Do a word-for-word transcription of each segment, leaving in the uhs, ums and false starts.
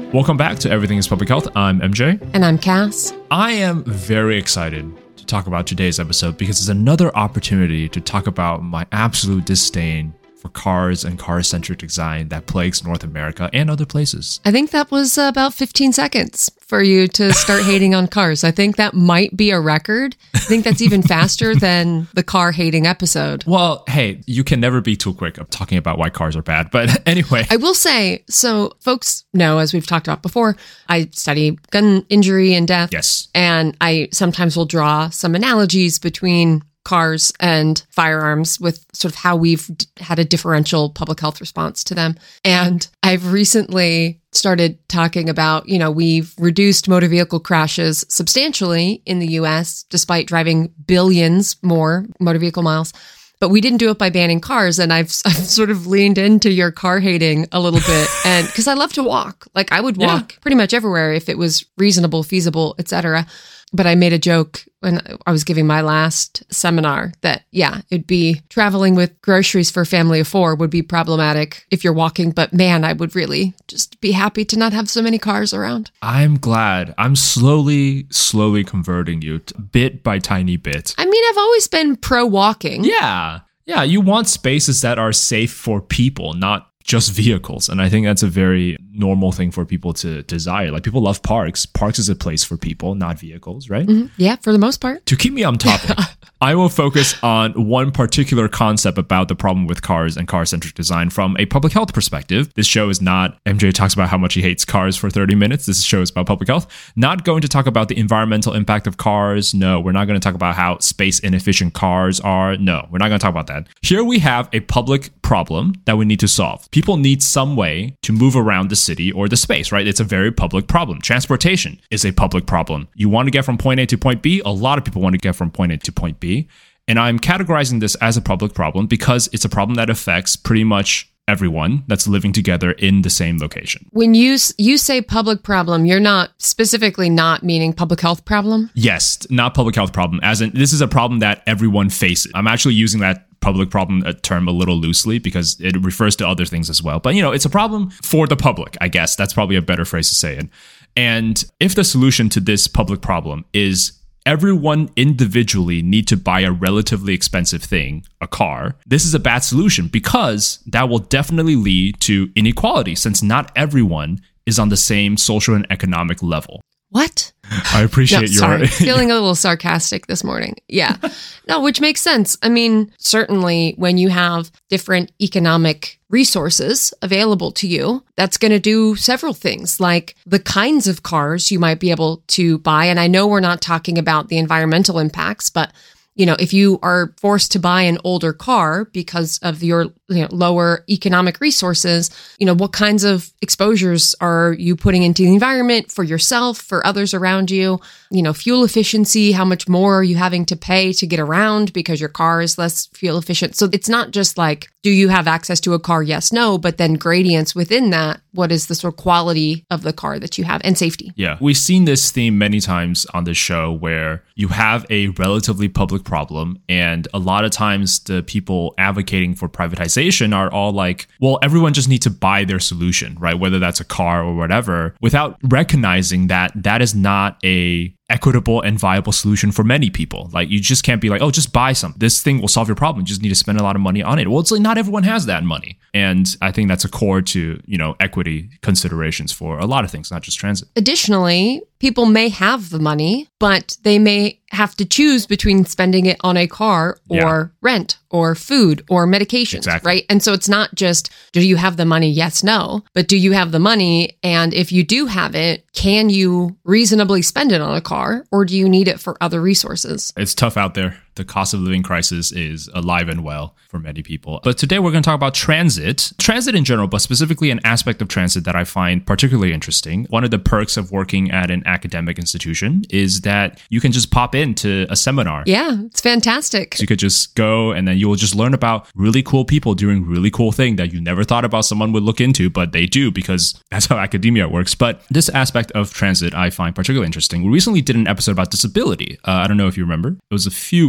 Welcome back to Everything is Public Health. I'm M J. And I'm Cass. I am very excited to talk about today's episode because it's another opportunity to talk about my absolute disdain for cars and car-centric design that plagues North America and other places. I think that was about fifteen seconds for you to start hating on cars. I think that might be a record. I think that's even faster than the car hating episode. Well, hey, you can never be too quick of talking about why cars are bad. But anyway. I will say, so folks know, as we've talked about before, I study gun injury and death. Yes. And I sometimes will draw some analogies between cars and firearms with sort of how we've d- had a differential public health response to them. And I've recently started talking about, you know, we've reduced motor vehicle crashes substantially in the U S, despite driving billions more motor vehicle miles. But we didn't do it by banning cars. And I've, I've sort of leaned into your car hating a little bit. And because I love to walk, like I would walk yeah. pretty much everywhere if it was reasonable, feasible, et cetera. But I made a joke when I was giving my last seminar that, yeah, it'd be traveling with groceries for a family of four would be problematic if you're walking. But man, I would really just be happy to not have so many cars around. I'm glad. I'm slowly, slowly converting you to bit by tiny bit. I mean, I've always been pro walking. Yeah. Yeah. You want spaces that are safe for people, not just vehicles. And I think that's a very normal thing for people to desire. Like people love parks. Parks is a place for people, not vehicles, right? Mm-hmm. Yeah, for the most part. To keep me on topic, I will focus on one particular concept about the problem with cars and car-centric design from a public health perspective. This show is not, M J talks about how much he hates cars for thirty minutes. This show is about public health. Not going to talk about the environmental impact of cars. No, we're not going to talk about how space inefficient cars are. No, we're not going to talk about that. Here we have a public problem that we need to solve. People need some way to move around the city or the space, right? It's a very public problem. Transportation is a public problem. You want to get from point A to point B. A lot of people want to get from point A to point B. And I'm categorizing this as a public problem because it's a problem that affects pretty much everyone that's living together in the same location. When you you say public problem, you're not specifically not meaning public health problem? Yes, not public health problem. As in, this is a problem that everyone faces. I'm actually using that public problem term a little loosely because it refers to other things as well. But, you know, it's a problem for the public, I guess. That's probably a better phrase to say it. And if the solution to this public problem is everyone individually need to buy a relatively expensive thing, a car, this is a bad solution because that will definitely lead to inequality since not everyone is on the same social and economic level. What? I appreciate no, your... Sorry, feeling a little sarcastic this morning. Yeah. No, which makes sense. I mean, certainly when you have different economic resources available to you, that's going to do several things, like the kinds of cars you might be able to buy. And I know we're not talking about the environmental impacts, but you know, if you are forced to buy an older car because of your you know, lower economic resources, you know, what kinds of exposures are you putting into the environment for yourself, for others around you? You know, fuel efficiency, how much more are you having to pay to get around because your car is less fuel efficient? So it's not just like, do you have access to a car? Yes, no, but then gradients within that. What is the sort of quality of the car that you have and safety? Yeah, we've seen this theme many times on this show where you have a relatively public problem and a lot of times the people advocating for privatization are all like, well, everyone just needs to buy their solution, right? Whether that's a car or whatever, without recognizing that that is not a equitable and viable solution for many people. Like you just can't be like, oh, just buy some. This thing will solve your problem. You just need to spend a lot of money on it. Well, it's like not everyone has that money. And I think that's a core to, you know, equity considerations for a lot of things, not just transit. Additionally, people may have the money, but they may have to choose between spending it on a car or Yeah. rent or food or medications, Exactly. right? And so it's not just, do you have the money? Yes, no. But do you have the money? And if you do have it, can you reasonably spend it on a car or do you need it for other resources? It's tough out there. The cost of living crisis is alive and well for many people. But today we're going to talk about transit, transit in general, but specifically an aspect of transit that I find particularly interesting. One of the perks of working at an academic institution is that you can just pop into a seminar. Yeah, it's fantastic. So you could just go and then you will just learn about really cool people doing really cool thing that you never thought about someone would look into, but they do because that's how academia works. But this aspect of transit I find particularly interesting. We recently did an episode about disability. Uh, I don't know if you remember. It was a few weeks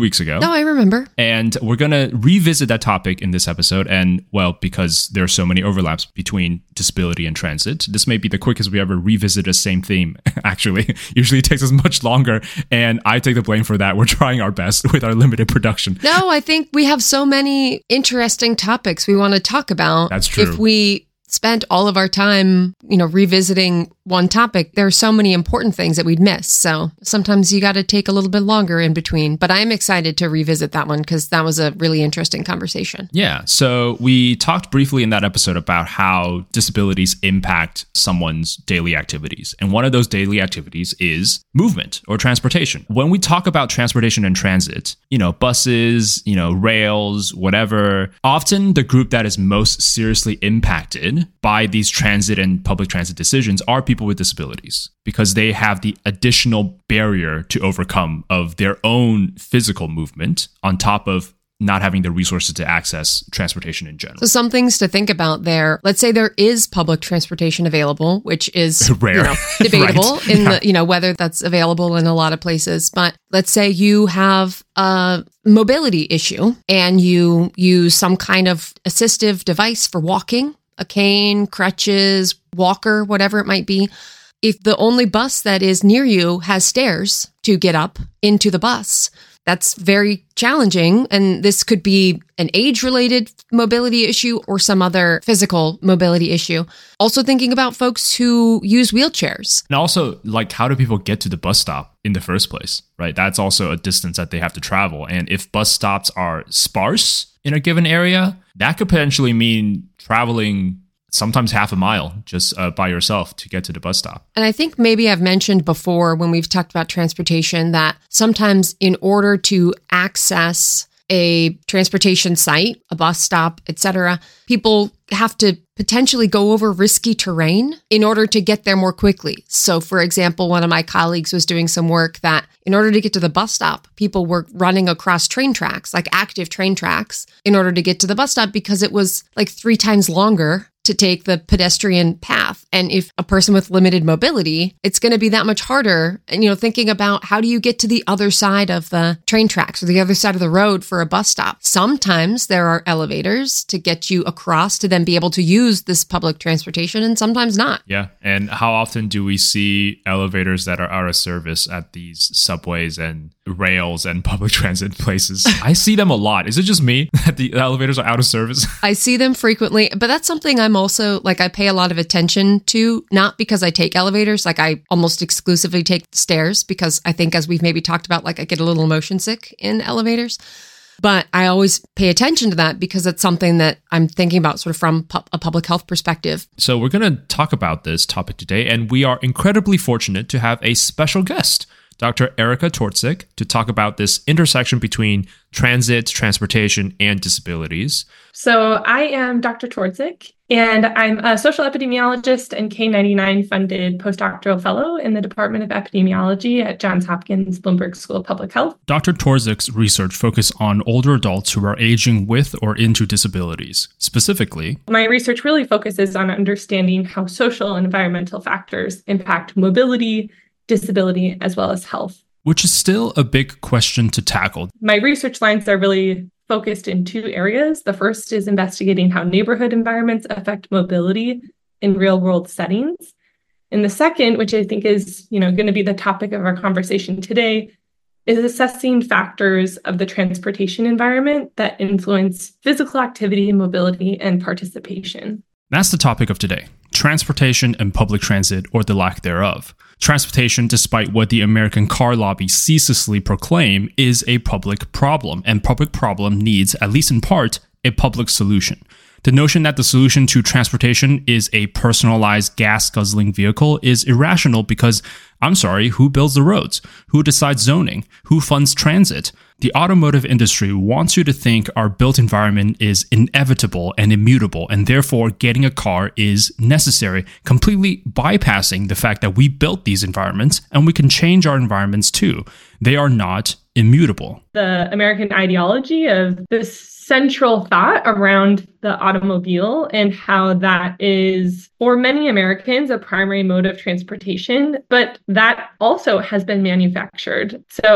weeks ago. No, I remember. And we're going to revisit that topic in this episode. And, well, because there are so many overlaps between disability and transit, this may be the quickest we ever revisit the same theme, actually. Usually it takes us much longer. And I take the blame for that. We're trying our best with our limited production. No, I think we have so many interesting topics we want to talk about. That's true. If we spent all of our time, you know, revisiting one topic, there are so many important things that we'd miss. So sometimes you got to take a little bit longer in between. But I'm excited to revisit that one because that was a really interesting conversation. Yeah. So we talked briefly in that episode about how disabilities impact someone's daily activities. And one of those daily activities is movement or transportation. When we talk about transportation and transit, you know, buses, you know, rails, whatever, often the group that is most seriously impacted by these transit and public transit decisions are people with disabilities, because they have the additional barrier to overcome of their own physical movement on top of not having the resources to access transportation in general. So some things to think about there. Let's say there is public transportation available, which is rare, you know, debatable right. in yeah. the, you know, whether that's available in a lot of places. But let's say you have a mobility issue and you use some kind of assistive device for walking, a cane, crutches, walker, whatever it might be. If the only bus that is near you has stairs to get up into the bus, that's very challenging. And this could be an age-related mobility issue or some other physical mobility issue. Also thinking about folks who use wheelchairs. And also, like, how do people get to the bus stop in the first place, right? That's also a distance that they have to travel. And if bus stops are sparse in a given area, that could potentially mean traveling sometimes half a mile just uh, by yourself to get to the bus stop. And I think maybe I've mentioned before when we've talked about transportation that sometimes in order to access a transportation site, a bus stop, et cetera, people have to potentially go over risky terrain in order to get there more quickly. So, for example, one of my colleagues was doing some work that in order to get to the bus stop, people were running across train tracks, like active train tracks, in order to get to the bus stop because it was like three times longer to take the pedestrian path. And if a person with limited mobility, it's going to be that much harder. And, you know, thinking about how do you get to the other side of the train tracks or the other side of the road for a bus stop? Sometimes there are elevators to get you across to then be able to use this public transportation, and sometimes not. Yeah. And how often do we see elevators that are out of service at these subways and rails and public transit places? I see them a lot. Is it just me that the elevators are out of service? I see them frequently, but that's something I'm also like I pay a lot of attention to, not because I take elevators, like I almost exclusively take stairs because I think, as we've maybe talked about, like I get a little motion sick in elevators. But I always pay attention to that because it's something that I'm thinking about sort of from pu- a public health perspective. So we're going to talk about this topic today, and we are incredibly fortunate to have a special guest, Doctor Erika Torczyk, to talk about this intersection between transit, transportation, and disabilities. So I am Doctor Torczyk, and I'm a social epidemiologist and K ninety-nine funded postdoctoral fellow in the Department of Epidemiology at Johns Hopkins Bloomberg School of Public Health. Doctor Torzyk's research focuses on older adults who are aging with or into disabilities. Specifically, my research really focuses on understanding how social and environmental factors impact mobility, disability, as well as health. Which is still a big question to tackle. My research lines are really focused in two areas. The first is investigating how neighborhood environments affect mobility in real-world settings. And the second, which I think is, you know, going to be the topic of our conversation today, is assessing factors of the transportation environment that influence physical activity, mobility, and participation. That's the topic of today: transportation and public transit, or the lack thereof. Transportation, despite what the American car lobby ceaselessly proclaim, is a public problem, and public problem needs, at least in part, a public solution. The notion that the solution to transportation is a personalized gas-guzzling vehicle is irrational because, I'm sorry, who builds the roads? Who decides zoning? Who funds transit? The automotive industry wants you to think our built environment is inevitable and immutable, and therefore getting a car is necessary, completely bypassing the fact that we built these environments and we can change our environments too. They are not immutable. The American ideology of this central thought around the automobile and how that is, for many Americans, a primary mode of transportation, but that also has been manufactured. So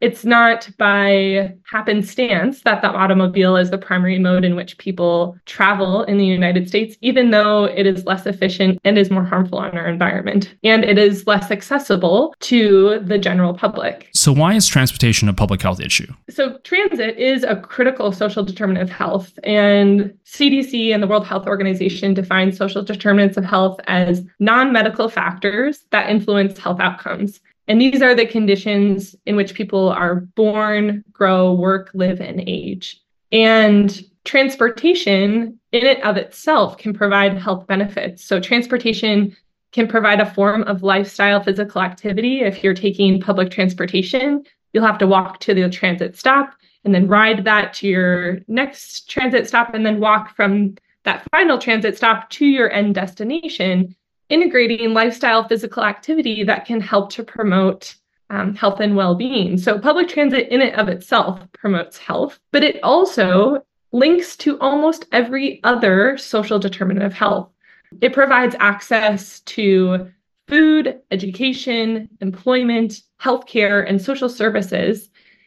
It's not by happenstance that the automobile is the primary mode in which people travel in the United States, even though it is less efficient and is more harmful on our environment. And it is less accessible to the general public. So why is transportation a public health issue? So transit is a critical social determinant of health. And C D C and the World Health Organization define social determinants of health as non-medical factors that influence health outcomes. And these are the conditions in which people are born, grow, work, live, and age. And transportation in and of itself can provide health benefits. So transportation can provide a form of lifestyle physical activity. If you're taking public transportation, you'll have to walk to the transit stop and then ride that to your next transit stop and then walk from that final transit stop to your end destination, integrating lifestyle physical activity that can help to promote um, health and well-being. So public transit in and of itself promotes health, but it also links to almost every other social determinant of health. It provides access to food, education, employment, healthcare, and social services.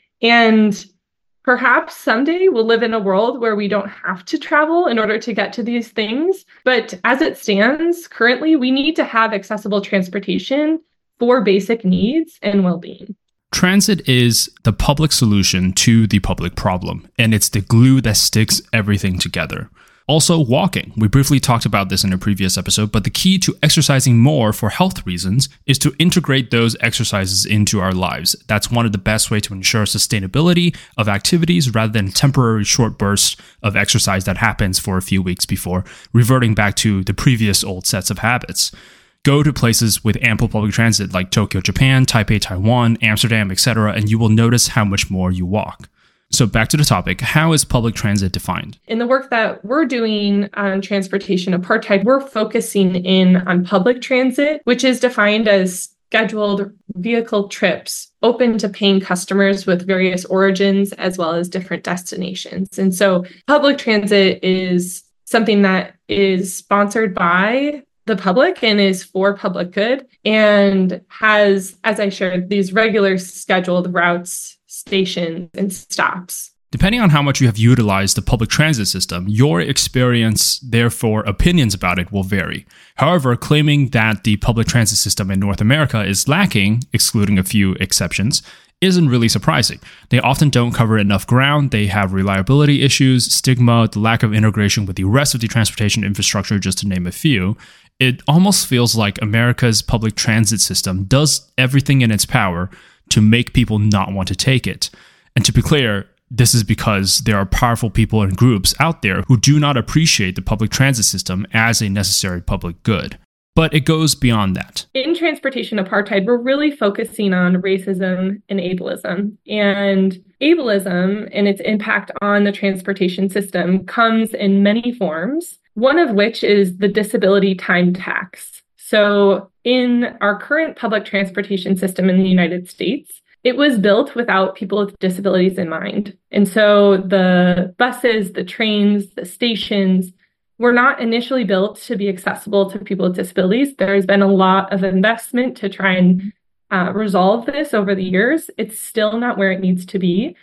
And perhaps someday we'll live in a world where we don't have to travel in order to get to these things. But as it stands, currently, we need to have accessible transportation for basic needs and well-being. Transit is the public solution to the public problem, and it's the glue that sticks everything together. Also, walking. We briefly talked about this in a previous episode, but the key to exercising more for health reasons is to integrate those exercises into our lives. That's one of the best ways to ensure sustainability of activities rather than temporary short bursts of exercise that happens for a few weeks before reverting back to the previous old sets of habits. Go to places with ample public transit like Tokyo, Japan, Taipei, Taiwan, Amsterdam, et cetera, and you will notice how much more you walk. So back to the topic, how is public transit defined? In the work that we're doing on transportation apartheid, we're focusing in on public transit, which is defined as scheduled vehicle trips open to paying customers with various origins as well as different destinations. And so public transit is something that is sponsored by the public and is for public good and has, as I shared, these regular scheduled routes, stations, and stops. Depending on how much you have utilized the public transit system, your experience, therefore opinions about it, will vary. However, claiming that the public transit system in North America is lacking, excluding a few exceptions, isn't really surprising. They often don't cover enough ground, they have reliability issues, stigma, the lack of integration with the rest of the transportation infrastructure, just to name a few. It almost feels like America's public transit system does everything in its power to make people not want to take it. And to be clear, this is because there are powerful people and groups out there who do not appreciate the public transit system as a necessary public good. But it goes beyond that. In transportation apartheid, we're really focusing on racism and ableism. And ableism and its impact on the transportation system comes in many forms, one of which is the disability time tax. So in our current public transportation system in the United States, it was built without people with disabilities in mind. And so the buses, the trains, the stations were not initially built to be accessible to people with disabilities. There has been a lot of investment to try and uh, resolve this over the years. It's still not where it needs to be.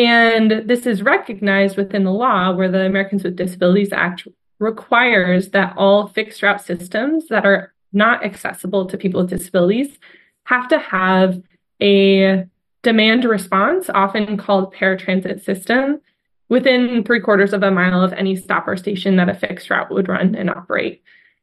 And this is recognized within the law where the Americans with Disabilities Act requires that all fixed route systems that are not accessible to people with disabilities have to have a demand response, often called paratransit system, within three quarters of a mile of any stop or station that a fixed route would run and operate.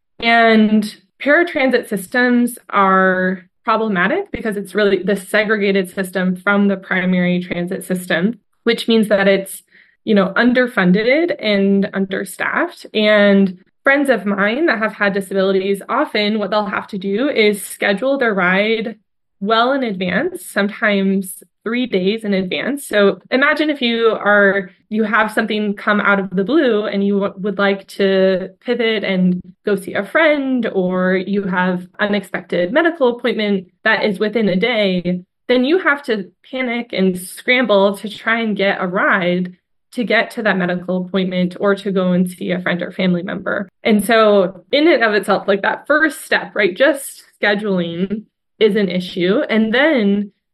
And paratransit systems are problematic because it's really the segregated system from the primary transit system, which means that it's, you know, underfunded and understaffed. And friends of mine that have had disabilities, often what they'll have to do is schedule their ride well in advance, sometimes three days in advance. So imagine if you are, you have something come out of the blue and you w- would like to pivot and go see a friend, or you have unexpected medical appointment that is within a day, then you have to panic and scramble to try and get a ride to get to that medical appointment or to go and see a friend or family member. And so in and of itself, like that first step, right, just scheduling is an issue. And then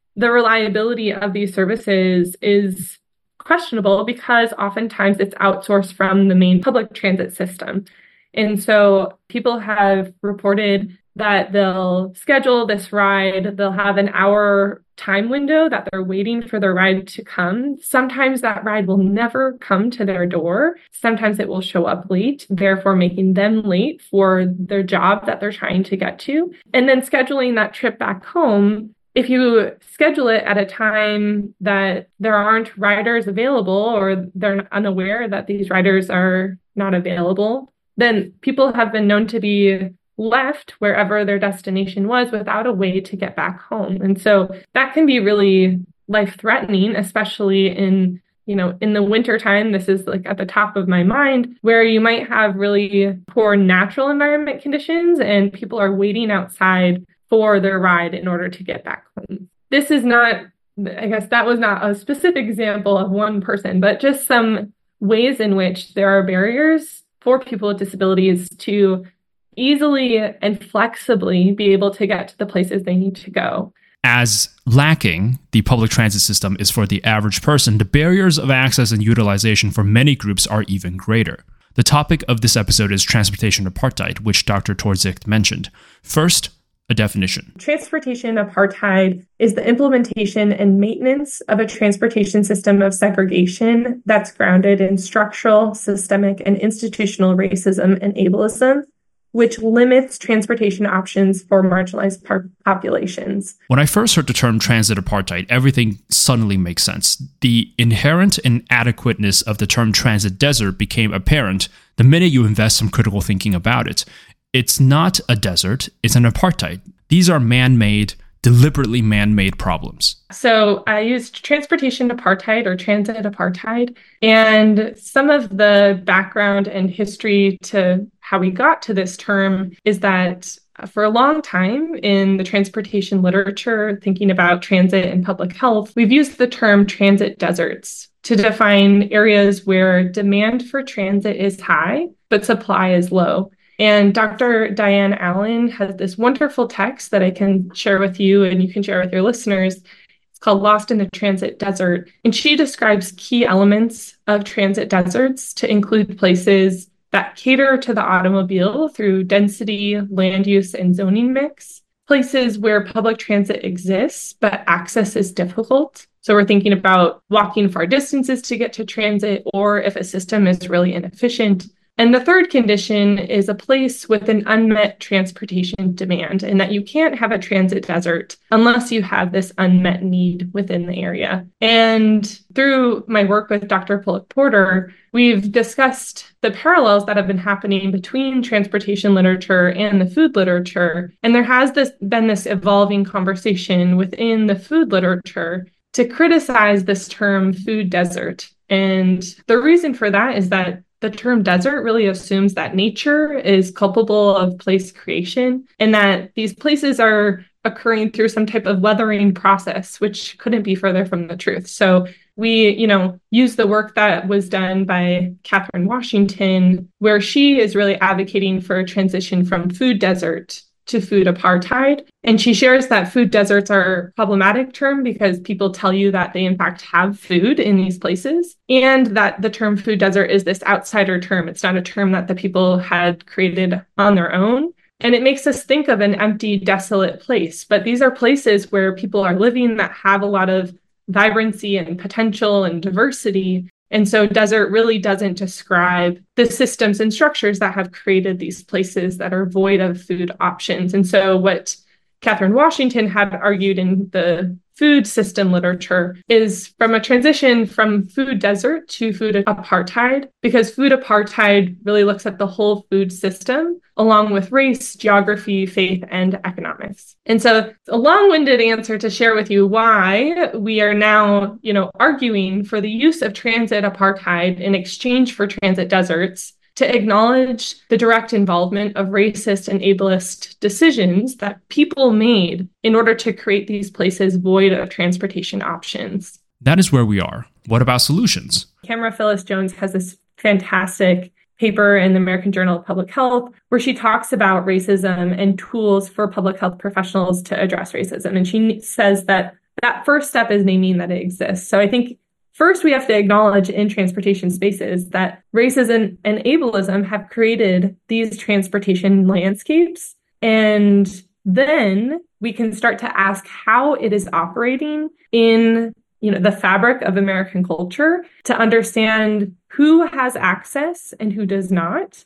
the reliability of these services is questionable because oftentimes it's outsourced from the main public transit system. And so people have reported that they'll schedule this ride, they'll have an hour time window that they're waiting for their ride to come. Sometimes that ride will never come to their door. Sometimes it will show up late, therefore making them late for their job that they're trying to get to. And then scheduling that trip back home, if you schedule it at a time that there aren't riders available or they're unaware that these riders are not available, then people have been known to be left wherever their destination was without a way to get back home. And so that can be really life-threatening, especially in, you know, in the wintertime. This is like at the top of my mind, where you might have really poor natural environment conditions and people are waiting outside for their ride in order to get back home. This is not, I guess that was not a specific example of one person, but just some ways in which there are barriers for people with disabilities to easily and flexibly be able to get to the places they need to go. As lacking the public transit system is for the average person, the barriers of access and utilization for many groups are even greater. The topic of this episode is transportation apartheid, which Doctor Twardzik mentioned. First, a definition. Transportation apartheid is the implementation and maintenance of a transportation system of segregation that's grounded in structural, systemic, and institutional racism and ableism, which limits transportation options for marginalized par- populations. When I first heard the term transit apartheid, everything suddenly makes sense. The inherent inadequateness of the term transit desert became apparent the minute you invest some critical thinking about it. It's not a desert, it's an apartheid. These are man-made, deliberately man-made problems. So I used transportation apartheid or transit apartheid, and some of the background and history to how we got to this term is that for a long time in the transportation literature, thinking about transit and public health, we've used the term transit deserts to define areas where demand for transit is high, but supply is low. And Doctor Diane Allen has this wonderful text that I can share with you and you can share with your listeners. It's called Lost in the Transit Desert. And she describes key elements of transit deserts to include places that cater to the automobile through density, land use, and zoning mix, places where public transit exists, but access is difficult. So we're thinking about walking far distances to get to transit, or if a system is really inefficient. And the third condition is a place with an unmet transportation demand, and that you can't have a transit desert unless you have this unmet need within the area. And through my work with Doctor Pullick Porter, we've discussed the parallels that have been happening between transportation literature and the food literature. And there has this been this evolving conversation within the food literature to criticize this term food desert. And the reason for that is that the term desert really assumes that nature is culpable of place creation and that these places are occurring through some type of weathering process, which couldn't be further from the truth. So we, you know, use the work that was done by Catherine Washington, where she is really advocating for a transition from food desert to food apartheid. And she shares that food deserts are a problematic term because people tell you that they in fact have food in these places, and that the term food desert is this outsider term. It's not a term that the people had created on their own. And it makes us think of an empty, desolate place. But these are places where people are living that have a lot of vibrancy and potential and diversity. And so desert really doesn't describe the systems and structures that have created these places that are void of food options. And so what Catherine Washington had argued in the food system literature is from a transition from food desert to food apartheid, because food apartheid really looks at the whole food system along with race, geography, faith, and economics. And so it's a long-winded answer to share with you why we are now, you know, arguing for the use of transit apartheid in exchange for transit deserts, to acknowledge the direct involvement of racist and ableist decisions that people made in order to create these places void of transportation options. That is where we are. What about solutions? Tamara Phyllis Jones has this fantastic paper in the American Journal of Public Health where she talks about racism and tools for public health professionals to address racism. And she says that that first step is naming that it exists. So I think first we have to acknowledge in transportation spaces that racism and ableism have created these transportation landscapes. And then we can start to ask how it is operating in, you know, the fabric of American culture to understand who has access and who does not,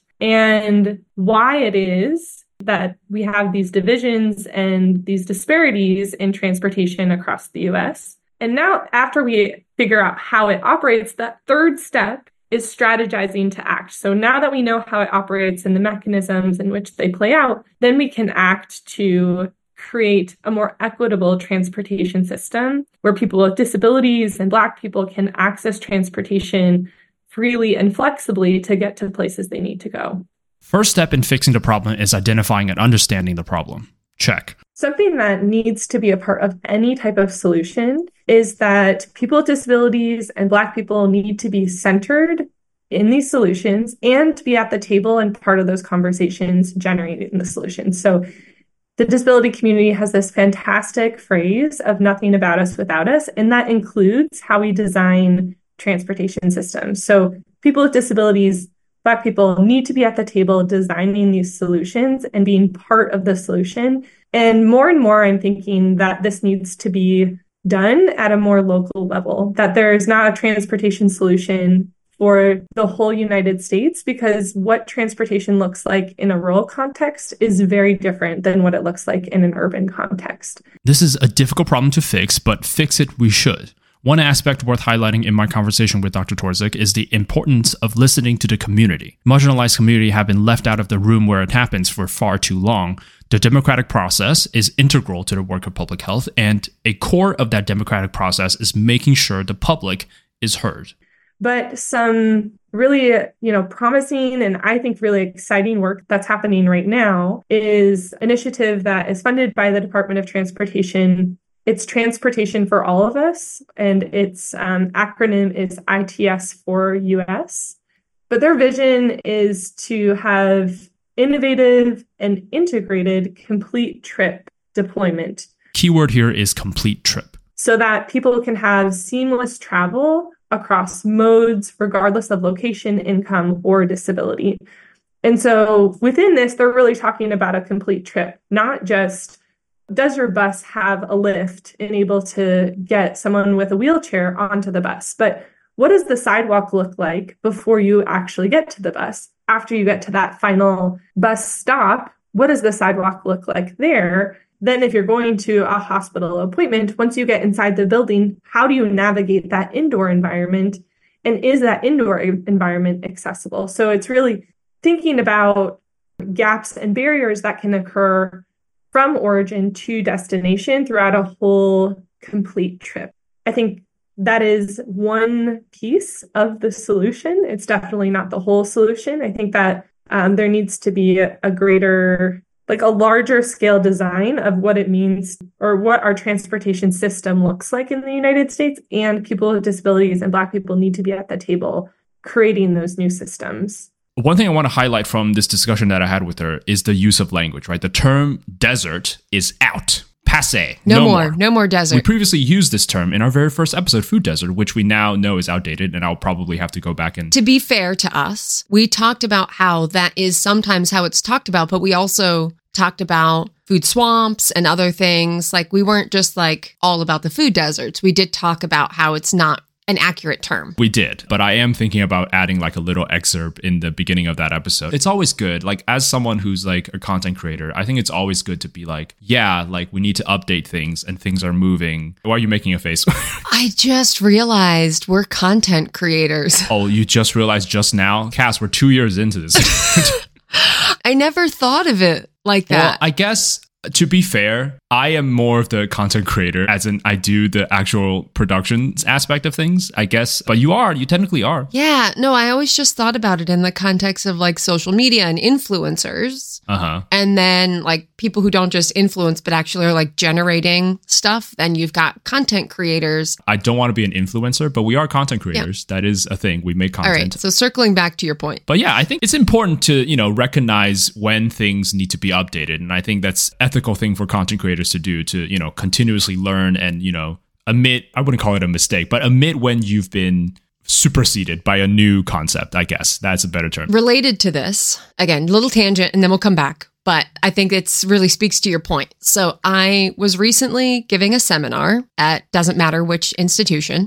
and why it is that we have these divisions and these disparities in transportation across the U S. And now, after we figure out how it operates, that third step is strategizing to act. So now that we know how it operates and the mechanisms in which they play out, then we can act to create a more equitable transportation system where people with disabilities and Black people can access transportation freely and flexibly to get to places they need to go. First step in fixing the problem is identifying and understanding the problem. Check. Something that needs to be a part of any type of solution is that people with disabilities and Black people need to be centered in these solutions and to be at the table and part of those conversations generating the solutions. So the disability community has this fantastic phrase of nothing about us without us, and that includes how we design transportation systems. So people with disabilities, Black people need to be at the table designing these solutions and being part of the solution. And more and more, I'm thinking that this needs to be done at a more local level, that there is not a transportation solution for the whole United States, because what transportation looks like in a rural context is very different than what it looks like in an urban context. This is a difficult problem to fix, but fix it we should. One aspect worth highlighting in my conversation with Doctor Torzik is the importance of listening to the community. Marginalized community have been left out of the room where it happens for far too long. The democratic process is integral to the work of public health, and a core of that democratic process is making sure the public is heard. But some really, you know, promising and I think really exciting work that's happening right now is an initiative that is funded by the Department of Transportation. It's Transportation for All of Us, and its um, acronym is I T S for U S. But their vision is to have innovative and integrated complete trip deployment. Keyword here is complete trip. So that people can have seamless travel across modes, regardless of location, income, or disability. And so within this, they're really talking about a complete trip, not just does your bus have a lift and able to get someone with a wheelchair onto the bus, but what does the sidewalk look like before you actually get to the bus? After you get to that final bus stop, what does the sidewalk look like there? Then if you're going to a hospital appointment, once you get inside the building, how do you navigate that indoor environment? And is that indoor environment accessible? So it's really thinking about gaps and barriers that can occur from origin to destination throughout a whole complete trip. I think that is one piece of the solution. It's definitely not the whole solution. I think that um, there needs to be a, a greater like a larger scale design of what it means or what our transportation system looks like in the United States, and people with disabilities and Black people need to be at the table creating those new systems. One thing I want to highlight from this discussion that I had with her is the use of language, right? The term desert is out. Passé. No, no more. more. No more desert. We previously used this term in our very first episode, food desert, which we now know is outdated, and I'll probably have to go back and... To be fair to us, we talked about how that is sometimes how it's talked about, but we also talked about food swamps and other things. Like, we weren't just like all about the food deserts. We did talk about how it's not an accurate term. We did, but I am thinking about adding like a little excerpt in the beginning of that episode. It's always good, like as someone who's like a content creator, I think it's always good to be like, yeah, like we need to update things and things are moving. Why are you making a face? I just realized we're content creators. Oh, you just realized just now? Cass, we're two years into this. I never thought of it like that. Well, I guess... to be fair, I am more of the content creator, as in I do the actual production aspect of things, I guess. But you are, you technically are. Yeah, no, I always just thought about it in the context of like social media and influencers. Uh-huh. And then like people who don't just influence, but actually are like generating stuff. Then you've got content creators. I don't want to be an influencer, but we are content creators. Yeah. That is a thing. We make content. All right. So circling back to your point. But yeah, I think it's important to, you know, recognize when things need to be updated. And I think that's at ethical thing for content creators to do, to, you know, continuously learn and, you know, admit, I wouldn't call it a mistake, but admit when you've been superseded by a new concept, I guess. That's a better term. Related to this, again, little tangent, and then we'll come back. But I think it's really speaks to your point. So I was recently giving a seminar at doesn't matter which institution.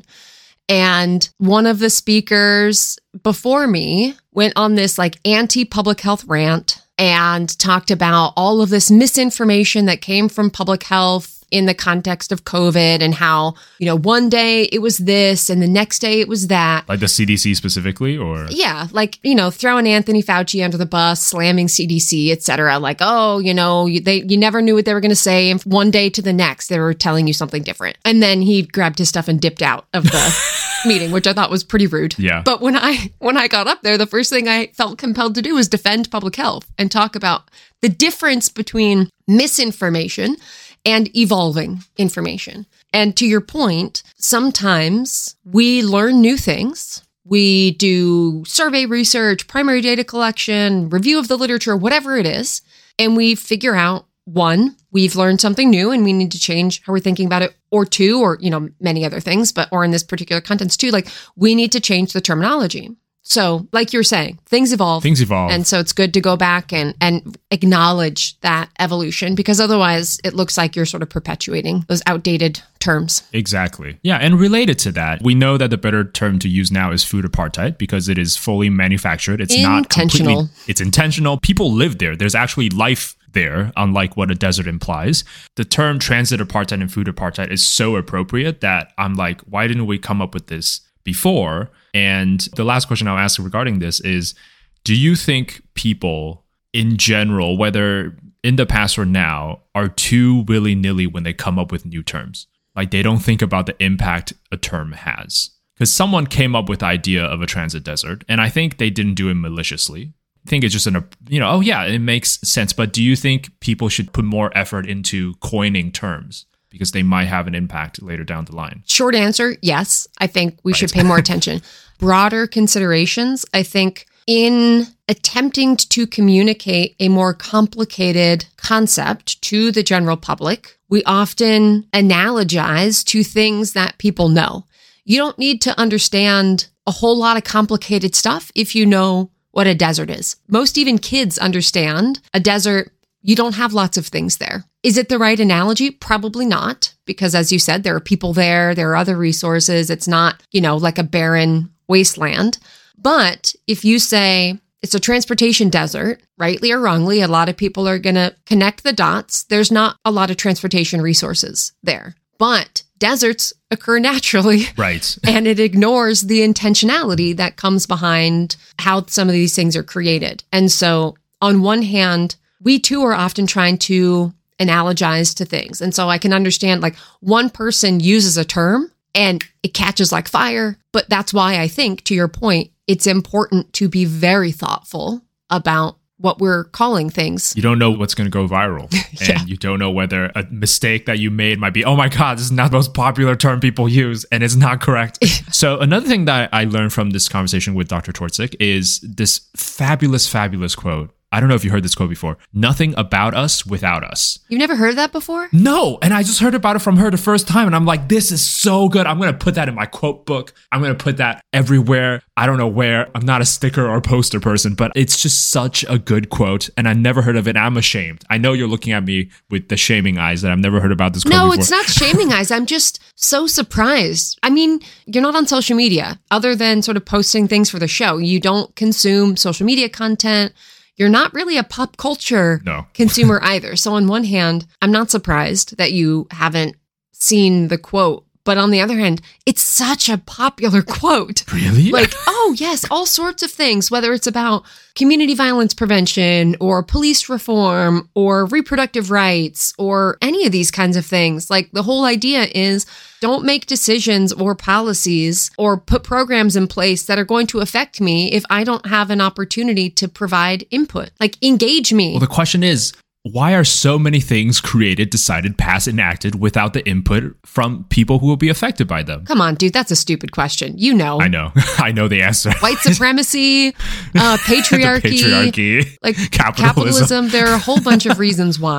And one of the speakers before me went on this like anti-public health rant and talked about all of this misinformation that came from public health in the context of COVID and how, you know, one day it was this and the next day it was that. Like the C D C specifically, or? Yeah, like, you know, throwing Anthony Fauci under the bus, slamming C D C, et cetera. Like, oh, you know, you, they, you never knew what they were going to say. And one day to the next, they were telling you something different. And then he grabbed his stuff and dipped out of the meeting, which I thought was pretty rude. Yeah. But when I when I got up there, the first thing I felt compelled to do was defend public health and talk about the difference between misinformation and evolving information. And to your point, sometimes we learn new things. We do survey research, primary data collection, review of the literature, whatever it is. And we figure out, one, we've learned something new and we need to change how we're thinking about it, or two, or, you know, many other things, but, or in this particular context too, like we need to change the terminology. So like you're saying, things evolve. Things evolve. And so it's good to go back and, and acknowledge that evolution, because otherwise it looks like you're sort of perpetuating those outdated terms. Exactly. Yeah. And related to that, we know that the better term to use now is food apartheid because it is fully manufactured. It's not intentional. Completely, it's intentional. People live there. There's actually life there, unlike what a desert implies. The term transit apartheid and food apartheid is so appropriate that I'm like, why didn't we come up with this before? And the last question I'll ask regarding this is, do you think people in general, whether in the past or now, are too willy-nilly when they come up with new terms? Like they don't think about the impact a term has. Because someone came up with the idea of a transit desert, and I think they didn't do it maliciously. I think it's just an, you know, oh yeah, it makes sense. But do you think people should put more effort into coining terms? Because they might have an impact later down the line. Short answer, yes. I think we Right. should pay more attention. Broader considerations, I think in attempting to communicate a more complicated concept to the general public, we often analogize to things that people know. You don't need to understand a whole lot of complicated stuff if you know what a desert is. Most even kids understand a desert. You don't have lots of things there. Is it the right analogy? Probably not, because as you said, there are people there, there are other resources. It's not, you know, like a barren wasteland. But if you say it's a transportation desert, rightly or wrongly, a lot of people are going to connect the dots. There's not a lot of transportation resources there, but deserts occur naturally. Right. And it ignores the intentionality that comes behind how some of these things are created. And so on one hand, we too are often trying to analogize to things. And so I can understand like one person uses a term and it catches like fire. But that's why I think, to your point, it's important to be very thoughtful about what we're calling things. You don't know what's going to go viral. Yeah. And you don't know whether a mistake that you made might be, oh my God, this is not the most popular term people use, and it's not correct. So another thing that I learned from this conversation with Doctor Torczyk is this fabulous, fabulous quote. I don't know if you heard this quote before. Nothing about us without us. You've never heard that before? No. And I just heard about it from her the first time. And I'm like, this is so good. I'm going to put that in my quote book. I'm going to put that everywhere. I don't know where. I'm not a sticker or poster person, but it's just such a good quote. And I never heard of it. I'm ashamed. I know you're looking at me with the shaming eyes that I've never heard about this quote No, before. it's not shaming eyes. I'm just so surprised. I mean, you're not on social media other than sort of posting things for the show. You don't consume social media content. You're not really a pop culture No. consumer either. So on one hand, I'm not surprised that you haven't seen the quote. But on the other hand, it's such a popular quote. Really? Like, oh, yes, all sorts of things, whether it's about community violence prevention or police reform or reproductive rights or any of these kinds of things. Like the whole idea is don't make decisions or policies or put programs in place that are going to affect me if I don't have an opportunity to provide input. Like engage me. Well, the question is, why are so many things created, decided, passed, enacted without the input from people who will be affected by them? Come on, dude, that's a stupid question. You know. I know. I know the answer. White supremacy, uh, patriarchy, The patriarchy, like capitalism. capitalism. There are a whole bunch of reasons why.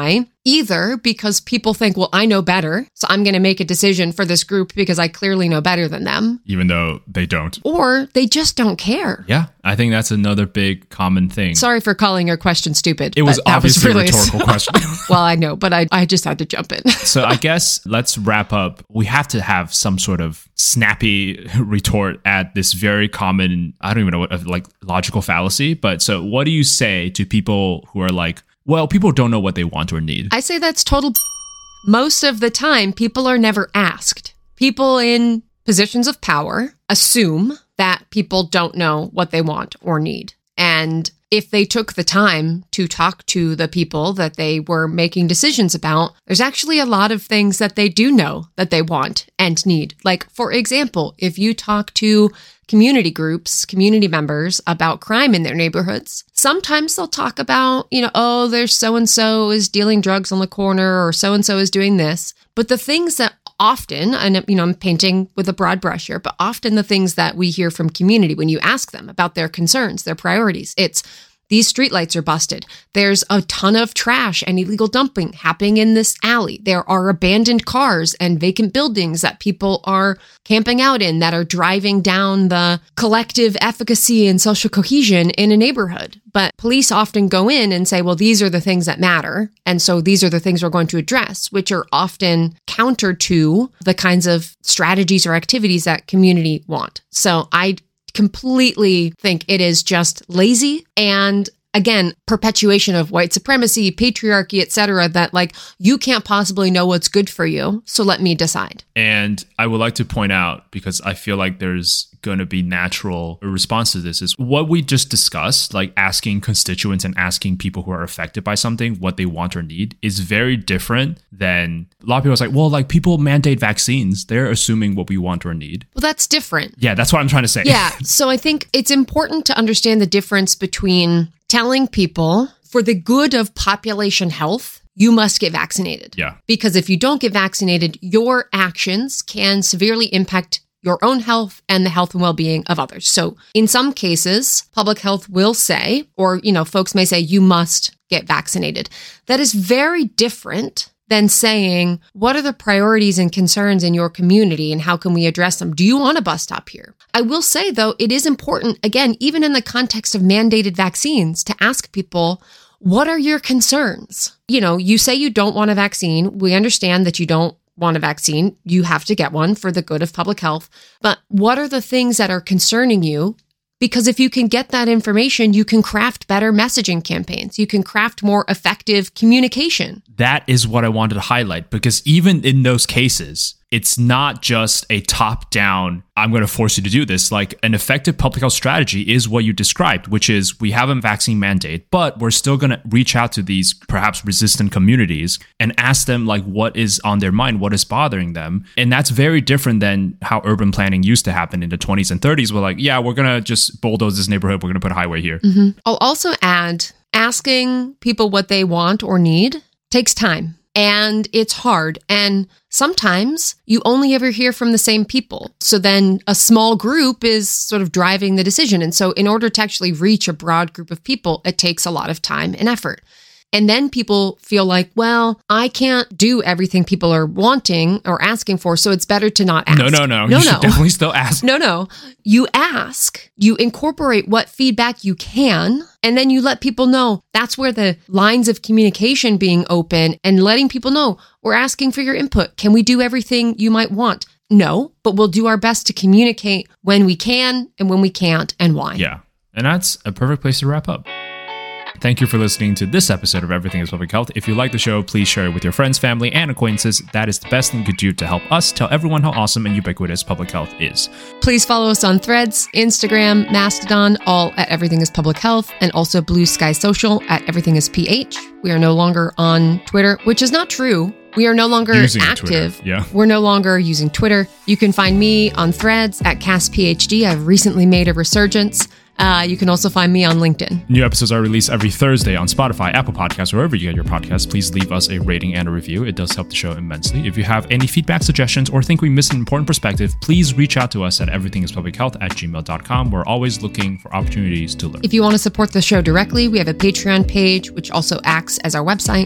either because people think, well, I know better, so I'm going to make a decision for this group because I clearly know better than them. Even though they don't. Or they just don't care. Yeah, I think that's another big common thing. Sorry for calling your question stupid. It was obviously was really a rhetorical question. Well, I know, but I, I just had to jump in. So I guess let's wrap up. We have to have some sort of snappy retort at this very common, I don't even know what, like logical fallacy. But so what do you say to people who are like, well, people don't know what they want or need? I say that's total. Most of the time, people are never asked. People in positions of power assume that people don't know what they want or need. And if they took the time to talk to the people that they were making decisions about, there's actually a lot of things that they do know that they want and need. Like, for example, if you talk to community groups, community members about crime in their neighborhoods, sometimes they'll talk about, you know, oh, there's so-and-so is dealing drugs on the corner or so-and-so is doing this. But the things that often, and you know, I'm painting with a broad brush here, but often the things that we hear from community when you ask them about their concerns, their priorities, it's these streetlights are busted. There's a ton of trash and illegal dumping happening in this alley. There are abandoned cars and vacant buildings that people are camping out in that are driving down the collective efficacy and social cohesion in a neighborhood. But police often go in and say, well, these are the things that matter. And so these are the things we're going to address, which are often counter to the kinds of strategies or activities that community want. So I completely think it is just lazy and, again, perpetuation of white supremacy, patriarchy, et cetera, that like you can't possibly know what's good for you, so let me decide. And I would like to point out, because I feel like there's going to be natural response to this, is what we just discussed, like asking constituents and asking people who are affected by something what they want or need is very different than a lot of people are like, well, like people mandate vaccines. They're assuming what we want or need. Well, that's different. Yeah, that's what I'm trying to say. Yeah. So I think it's important to understand the difference between telling people for the good of population health, you must get vaccinated. Yeah. Because if you don't get vaccinated, your actions can severely impact your own health and the health and well-being of others. So in some cases, public health will say, or, you know, folks may say, you must get vaccinated. That is very different than saying, what are the priorities and concerns in your community and how can we address them? Do you want a bus stop here? I will say, though, it is important, again, even in the context of mandated vaccines, to ask people, what are your concerns? You know, you say you don't want a vaccine. We understand that you don't want a vaccine. You have to get one for the good of public health. But what are the things that are concerning you? Because if you can get that information, you can craft better messaging campaigns. You can craft more effective communication. That is what I wanted to highlight, because even in those cases, it's not just a top-down, I'm going to force you to do this. Like, an effective public health strategy is what you described, which is we have a vaccine mandate, but we're still going to reach out to these perhaps resistant communities and ask them like what is on their mind, what is bothering them. And that's very different than how urban planning used to happen in the twenties and thirties. We're like, yeah, we're going to just bulldoze this neighborhood. We're going to put a highway here. Mm-hmm. I'll also add, asking people what they want or need takes time. And it's hard. And sometimes you only ever hear from the same people. So then a small group is sort of driving the decision. And so in order to actually reach a broad group of people, it takes a lot of time and effort. And then people feel like, well, I can't do everything people are wanting or asking for, so it's better to not ask. No, no, no. No, you no. should definitely still ask. No, no. You ask, you incorporate what feedback you can, and then you let people know. That's where the lines of communication being open and letting people know, we're asking for your input. Can we do everything you might want? No, but we'll do our best to communicate when we can and when we can't and why. Yeah. And that's a perfect place to wrap up. Thank you for listening to this episode of Everything is Public Health. If you like the show, please share it with your friends, family, and acquaintances. That is the best thing you could do to help us tell everyone how awesome and ubiquitous public health is. Please follow us on Threads, Instagram, Mastodon, all at Everything is Public Health, and also Blue Sky Social at Everything is P H. We are no longer on Twitter, which is not true. We are no longer using active. Twitter. Yeah. We're no longer using Twitter. You can find me on Threads at Cass P H D. I've recently made a resurgence. Uh, you can also find me on LinkedIn. New episodes are released every Thursday on Spotify, Apple Podcasts, wherever you get your podcasts. Please leave us a rating and a review. It does help the show immensely. If you have any feedback, suggestions, or think we missed an important perspective, please reach out to us at everythingispublichealth at gmail dot com. We're always looking for opportunities to learn. If you want to support the show directly, we have a Patreon page, which also acts as our website.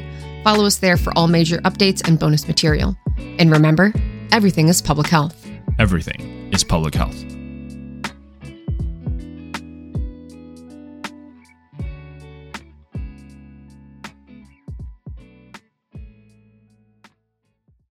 Follow us there for all major updates and bonus material. And remember, everything is public health. Everything is public health.